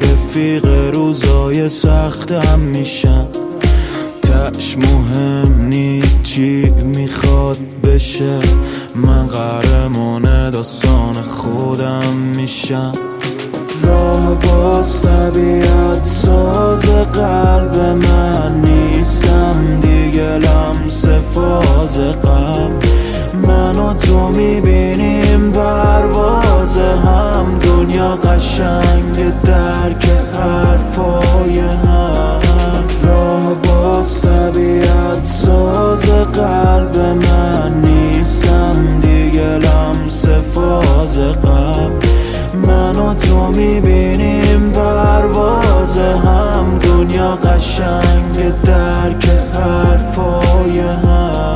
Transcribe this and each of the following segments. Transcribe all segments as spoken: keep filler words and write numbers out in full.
رفیق روزای سختم میشم. تش مهم نی چی میخواد بشه، من قهرمان داستان خودم میشم. راه با طبیعت ساز قلب من نیستم دیگه، لمس فاز غم. من و تو میبینیم پرواز هم، دنیا قشنگ درک حرفای هم. راه با طبیعت ساز قلب من نیستم دیگه، لمس فاز غم. من و تو میبینیم پرواز هم، دنیا قشنگ درک حرفای هم.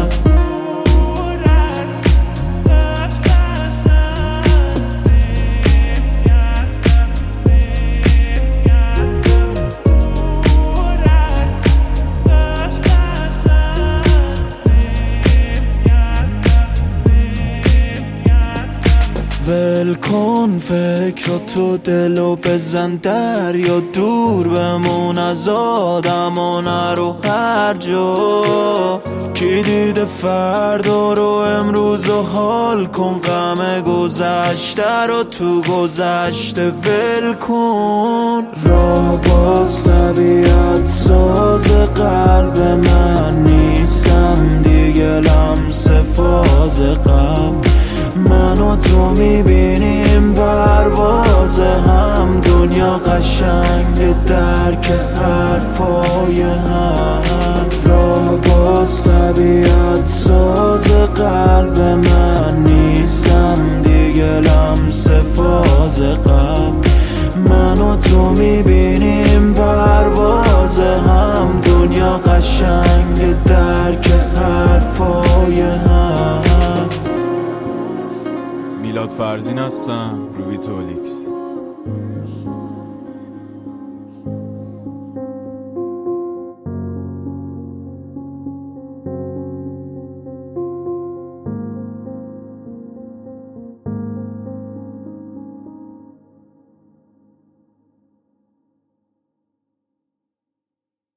ول کن فکراتو دلو بزن در یا دور بمون از آدم و نرو هر جا. کی دیده فردا رو امروز و حال کن، غم گذشته رو تو گذشته ول کن. راه با طبیعت ساز قلب من نیستم دیگه، لمس فاز غم. من و تو میبینیم پرواز هم، دنیا قشنگ درک حرفای هم. راه با طبیعت ساز قلب من نیستم دیگه، لمس فاز غم. من و تو میبینیم پرواز هم، دنیا قشنگ درک حرفای هم. میلاد فرزین هستم، روی تولیکس.